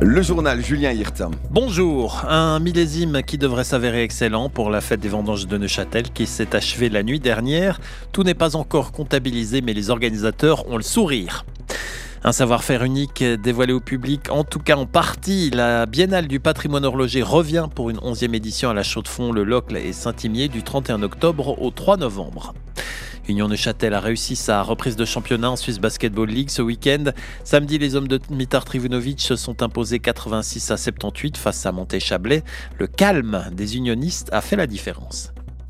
Le journal Julien Hirt. Bonjour, un millésime qui devrait s'avérer excellent pour la fête des vendanges de Neuchâtel qui s'est achevée la nuit dernière. Tout n'est pas encore comptabilisé mais les organisateurs ont le sourire. Un savoir-faire unique dévoilé au public, en tout cas en partie. La Biennale du patrimoine horloger revient pour une 11e édition à la Chaux-de-Fonds, le Locle et Saint-Imier du 31 octobre au 3 novembre. Union Neuchâtel a réussi sa reprise de championnat en Swiss Basketball League ce week-end. Samedi, les hommes de Dimitar Trivunovic se sont imposés 86-78 face à Montet-Chablais. Le calme des unionistes a fait la différence.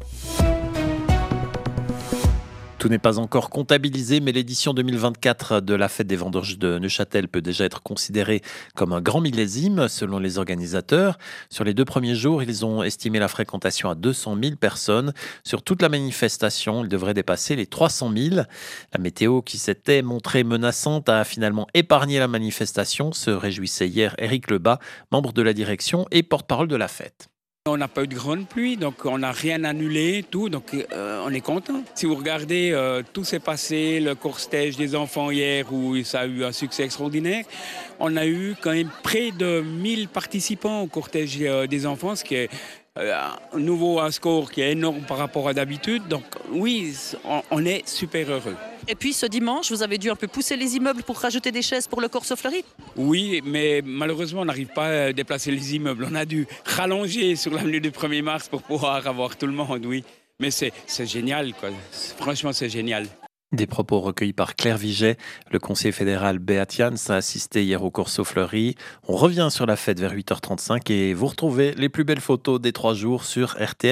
Tout n'est pas encore comptabilisé, mais l'édition 2024 de la fête des vendanges de Neuchâtel peut déjà être considérée comme un grand millésime, selon les organisateurs. Sur les 2 premiers jours, ils ont estimé la fréquentation à 200 000 personnes. Sur toute la manifestation, il devrait dépasser les 300 000. La météo, qui s'était montrée menaçante, a finalement épargné la manifestation, se réjouissait hier Éric Lebas, membre de la direction et porte-parole de la fête. On n'a pas eu de grande pluie, donc on n'a rien annulé, tout, donc on est content. Si vous regardez, tout s'est passé, le cortège des enfants hier, où ça a eu un succès extraordinaire. On a eu quand même près de 1000 participants au cortège des enfants, ce qui est un nouveau score qui est énorme par rapport à d'habitude. Donc oui, on est super heureux. Et puis ce dimanche, vous avez dû un peu pousser les immeubles pour rajouter des chaises pour le Corso Fleuri? Oui, mais malheureusement, on n'arrive pas à déplacer les immeubles. On a dû rallonger sur l'avenue du 1er mars pour pouvoir avoir tout le monde, oui. Mais c'est génial, quoi. Franchement, c'est génial. Des propos recueillis par Claire Viget. Le conseiller fédéral Beat Jans a assisté hier au Corso Fleuri. On revient sur la fête vers 8h35 et vous retrouvez les plus belles photos des 3 jours sur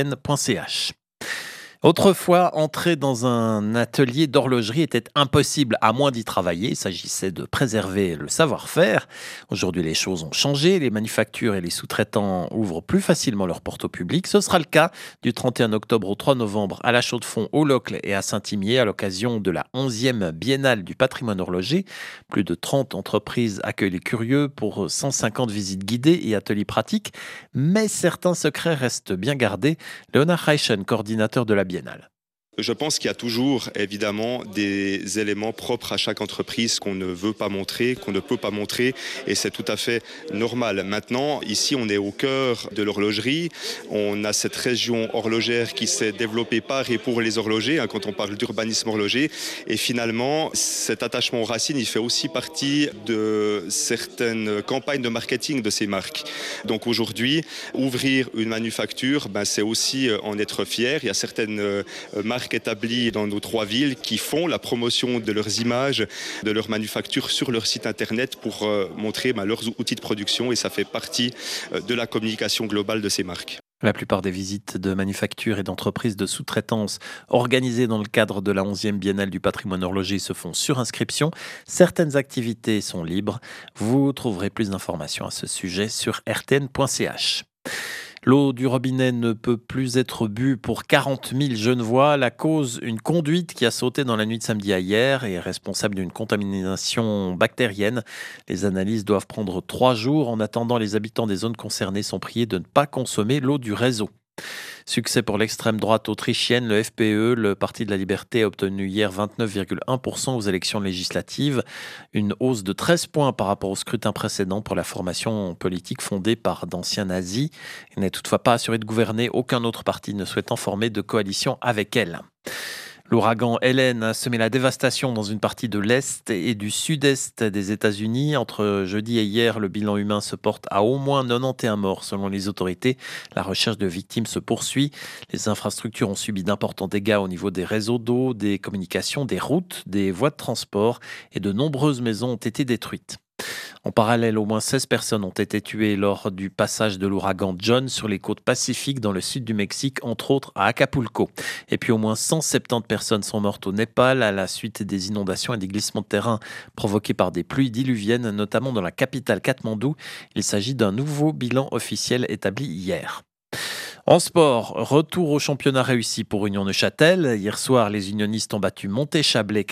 rtn.ch. Autrefois, entrer dans un atelier d'horlogerie était impossible, à moins d'y travailler. Il s'agissait de préserver le savoir-faire. Aujourd'hui, les choses ont changé. Les manufactures et les sous-traitants ouvrent plus facilement leurs portes au public. Ce sera le cas du 31 octobre au 3 novembre à la Chaux-de-Fonds, au Locle et à Saint-Imier à l'occasion de la 11e Biennale du patrimoine horloger. Plus de 30 entreprises accueillent les curieux pour 150 visites guidées et ateliers pratiques. Mais certains secrets restent bien gardés. Léonard Reichen, coordinateur de la Biennale. Je pense qu'il y a toujours évidemment des éléments propres à chaque entreprise qu'on ne veut pas montrer, qu'on ne peut pas montrer, et c'est tout à fait normal. Maintenant, ici on est au cœur de l'horlogerie, on a cette région horlogère qui s'est développée par et pour les horlogers, quand on parle d'urbanisme horloger, et finalement cet attachement aux racines, il fait aussi partie de certaines campagnes de marketing de ces marques. Donc aujourd'hui, ouvrir une manufacture, c'est aussi en être fier. Il y a certaines marques établis dans nos 3 villes qui font la promotion de leurs images, de leurs manufactures sur leur site internet pour montrer leurs outils de production, et ça fait partie de la communication globale de ces marques. La plupart des visites de manufactures et d'entreprises de sous-traitance organisées dans le cadre de la 11e Biennale du patrimoine horloger se font sur inscription. Certaines activités sont libres. Vous trouverez plus d'informations à ce sujet sur rtn.ch. L'eau du robinet ne peut plus être bue pour 40 000 Genevois. La cause, une conduite qui a sauté dans la nuit de samedi à hier et est responsable d'une contamination bactérienne. Les analyses doivent prendre 3 jours. En attendant, les habitants des zones concernées sont priés de ne pas consommer l'eau du réseau. Succès pour l'extrême droite autrichienne, le FPE, le Parti de la Liberté, a obtenu hier 29,1% aux élections législatives, une hausse de 13 points par rapport au scrutin précédent pour la formation politique fondée par d'anciens nazis. Elle n'est toutefois pas assurée de gouverner, aucun autre parti ne souhaitant former de coalition avec elle. L'ouragan Hélène a semé la dévastation dans une partie de l'Est et du Sud-Est des États-Unis. Entre jeudi et hier, le bilan humain se porte à au moins 91 morts selon les autorités. La recherche de victimes se poursuit. Les infrastructures ont subi d'importants dégâts au niveau des réseaux d'eau, des communications, des routes, des voies de transport, et de nombreuses maisons ont été détruites. En parallèle, au moins 16 personnes ont été tuées lors du passage de l'ouragan John sur les côtes pacifiques dans le sud du Mexique, entre autres à Acapulco. Et puis au moins 170 personnes sont mortes au Népal à la suite des inondations et des glissements de terrain provoqués par des pluies diluviennes, notamment dans la capitale Katmandou. Il s'agit d'un nouveau bilan officiel établi hier. En sport, retour au championnat réussi pour Union Neuchâtel. Hier soir, les unionistes ont battu Montet-Chablais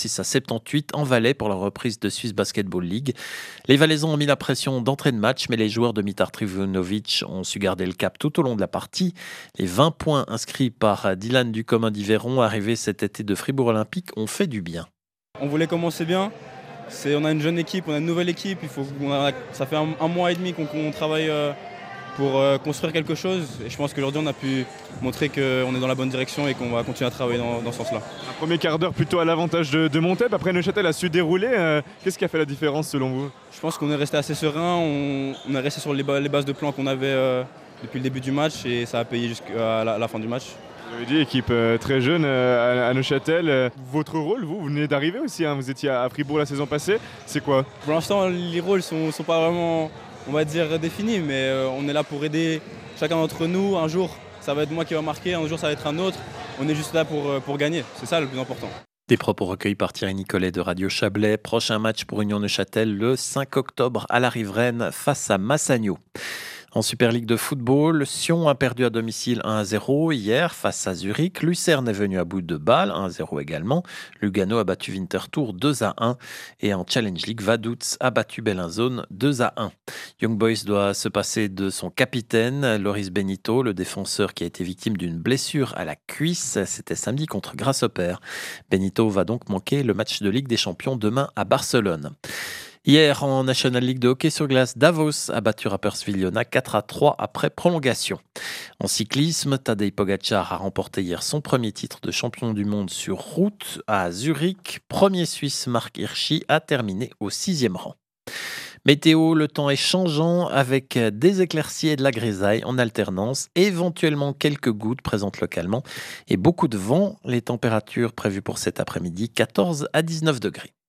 86-78 en Valais pour la reprise de Swiss Basketball League. Les Valaisans ont mis la pression d'entrée de match, mais les joueurs de Dimitar Trivunovic ont su garder le cap tout au long de la partie. Les 20 points inscrits par Dylan Ducommun d'Yveron, arrivé cet été de Fribourg Olympique, ont fait du bien. On voulait commencer bien, On a une jeune équipe, on a une nouvelle équipe. Ça fait un mois et demi qu'on travaille pour construire quelque chose. Et je pense qu'aujourd'hui, on a pu montrer qu'on est dans la bonne direction et qu'on va continuer à travailler dans ce sens-là. Un premier quart d'heure plutôt à l'avantage de Monteb. Après, Neuchâtel a su dérouler. Qu'est-ce qui a fait la différence selon vous? Je pense qu'on est resté assez serein. On est resté sur les bases de plan qu'on avait depuis le début du match et ça a payé jusqu'à la fin du match. Vous avez dit équipe très jeune à Neuchâtel. Votre rôle, vous venez d'arriver aussi, hein, vous étiez à Fribourg la saison passée. C'est quoi? Pour l'instant, les rôles sont pas vraiment, on va dire, définis, mais on est là pour aider chacun d'entre nous. Un jour, ça va être moi qui va marquer, un jour, ça va être un autre. On est juste là pour gagner. C'est ça le plus important. Des propos recueillis par Thierry Nicolet de Radio Chablais. Prochain match pour Union Neuchâtel le 5 octobre à la Riveraine face à Massagno. En Super League de football, Sion a perdu à domicile 1-0 hier face à Zurich. Lucerne est venu à bout de Bâle, 1-0 également. Lugano a battu Winterthur 2-1. Et en Challenge League, Vaduz a battu Bellinzone 2-1. Young Boys doit se passer de son capitaine, Loris Benito, le défenseur qui a été victime d'une blessure à la cuisse. C'était samedi contre Grasshopper. Benito va donc manquer le match de Ligue des Champions demain à Barcelone. Hier, en National League de hockey sur glace, Davos a battu Rapperswil-Jona 4-3 après prolongation. En cyclisme, Tadej Pogačar a remporté hier son premier titre de champion du monde sur route à Zurich. Premier Suisse, Marc Hirschi, a terminé au 6e rang. Météo, le temps est changeant avec des éclaircies et de la grisaille en alternance, éventuellement quelques gouttes présentes localement et beaucoup de vent. Les températures prévues pour cet après-midi, 14 à 19 degrés.